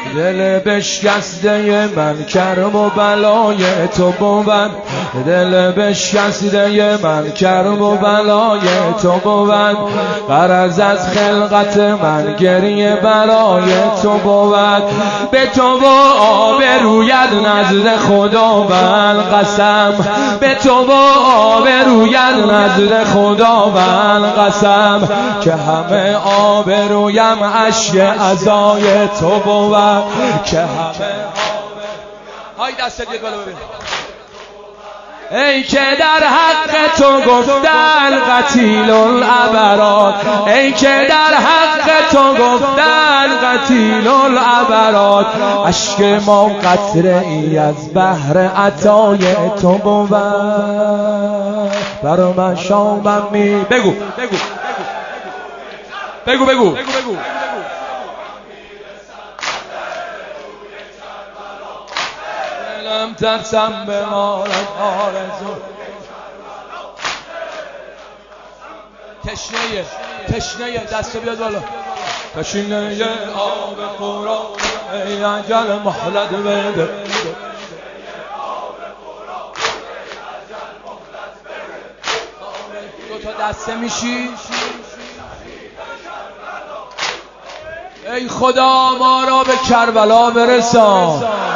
دل بشکسته من کرم و بلای تو بود، دل بشکسته من کرم و بلای تو بود، غرض از خلقت من گریه برای تو بود، به تو و آبرویت نزد خدا بل قسم، به تو و آبرویت نزد خدا بل قسم، که همه آبرویم اشک عزای تو بود، که همه های دست دید بالا ببین. ای که در حق تو گفتن قتیل الابرار، ای که در حق تو گفتن قتیل الابرار، اشک ما قطره ای از بحر عطای تو بود، برا من شامم می بگو بگو بگو بگو دلم ترسم به مارد آرزو، تشنه دست بیاد بالا، تشنه آب قرآن ای اجل مهلت بده، دو تا دسته میشی. ای خدا ما را به کربلا برسان.